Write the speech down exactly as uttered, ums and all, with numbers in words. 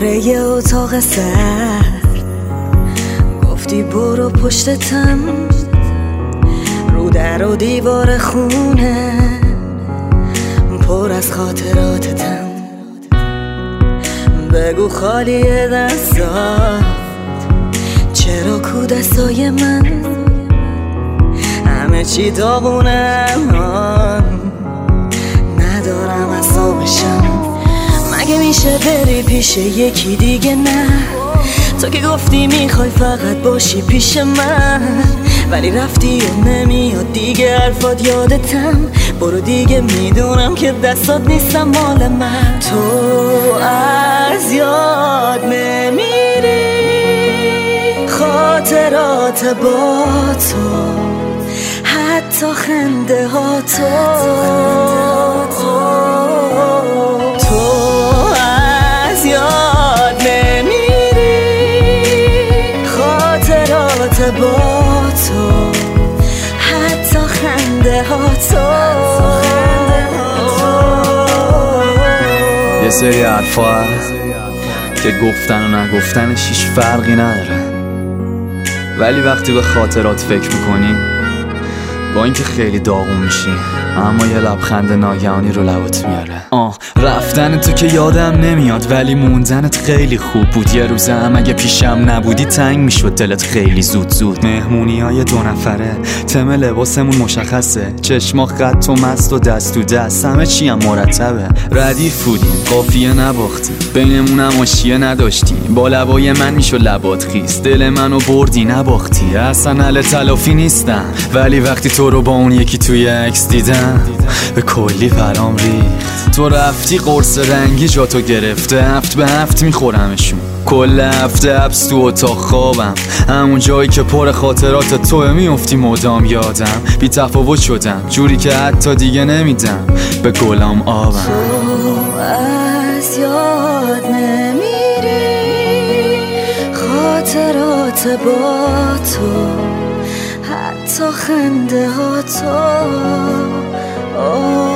دوره یه اتاق سرد گفتی برو پشتتم، رو در و دیوار خونه پر از خاطراتتم. بگو خالیه دستات، چرا کو دستای من همه چی داغونه، ندارم اعصابشم. مگه میشه بری پیش یکی دیگه؟ نه، تو که گفتی میخوای فقط باشی پیش من، ولی رفتی و نمیاد دیگه حرفات یادتم. برو دیگه، میدونم که دستات نیستم مال من. تو از یاد نمیری خاطرات با تو، حتی خنده ها تو. تو از یاد نمیری خاطرات با تو، حتی خنده ها تو. یه سری حرفا هست که گفتن و نگفتنش هیچ فرقی نداره، ولی وقتی به خاطرات فکر میکنی با اینکه خیلی داغون میشی، اما یه لبخند ناگهانی رو لبات میاره. آه رفتن تو که یادم نمیاد، ولی موندنت خیلی خوب بود. یه روزه هم اگه پیشم نبودی تنگ میشد دلت خیلی زود زود. مهمونی های دو نفره، تم لباسمون مشخصه، چشما خط و مست و دست تو دست، همه چی هم مرتبه. ردیف بودیم، قافیه نباختیم، بینمونم آشیه نداشتیم. با لبای من میشد لبات خیس، دل منو بردی نباختی. اصلا اهل تلافی نیستم، ولی وقتی تو رو با اون یکی توی عکس دیدم به کلی پرام ریخت. تو رفتی قرص رنگی جاتو گرفته، هفت به هفت میخورمشون. کل هفته حبس تو اتاق خوابم، همون جایی که پر خاطرات توه میافتی مدام یادم. بی تفاوت شدم جوری که حتی دیگه نمیدم به گلام آبم. تو از یاد نمیری خاطرات با تو، حتی خنده ها تو.